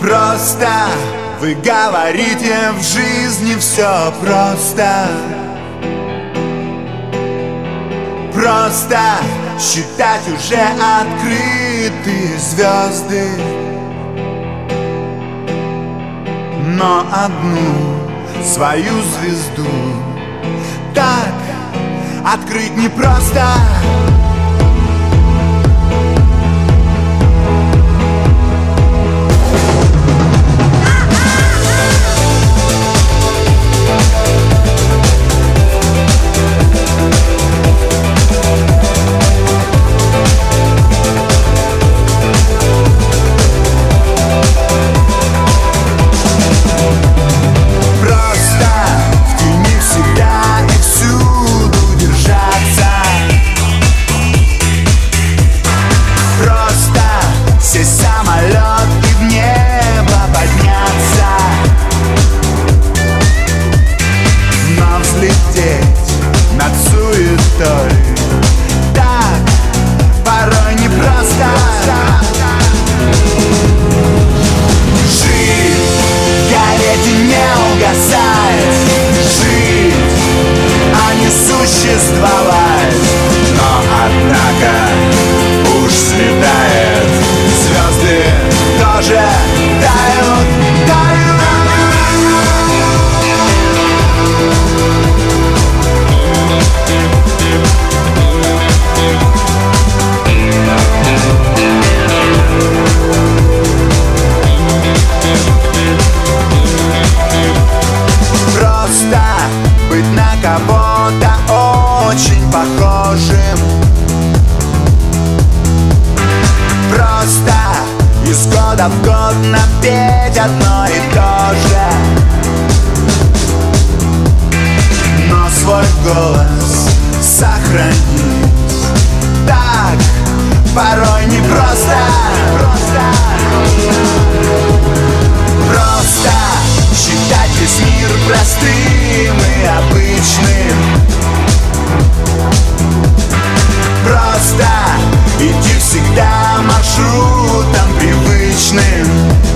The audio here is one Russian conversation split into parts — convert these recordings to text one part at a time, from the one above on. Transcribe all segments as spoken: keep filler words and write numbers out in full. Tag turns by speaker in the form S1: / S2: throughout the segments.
S1: просто. Вы говорите, в жизни все просто. Просто считать уже открытые звезды, но одну свою звезду так открыть непросто. Кого-то очень похожим, просто из года в год напеть одно и то же, но свой голос сохранить так порой непросто. Просто считать весь мир простым и обычным, просто идти всегда маршрутом привычным,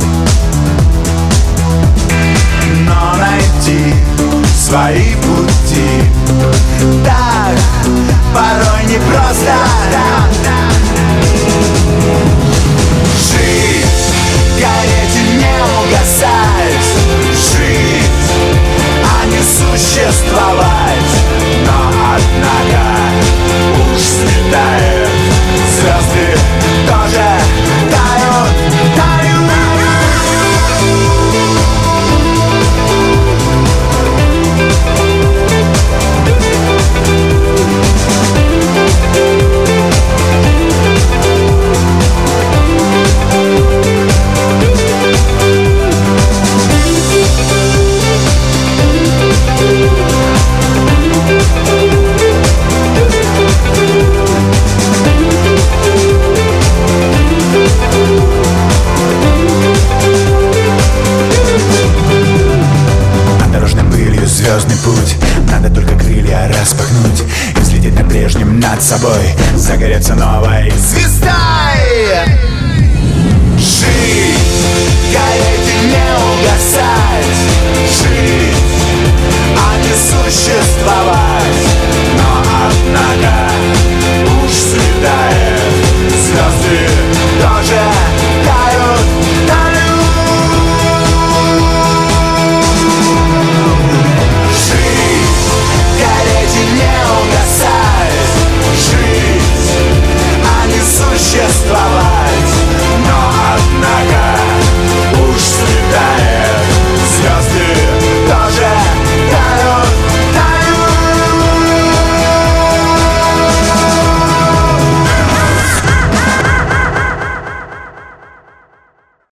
S1: но найти свои пути так порой непросто. Жить, гореть и не угасать, жить, а не существовать. Но однако уж светает, звезды тоже тают, тают.
S2: Звездный путь, надо только крылья распахнуть и взлететь над прежним, над собой, загореться новой звездой. Жить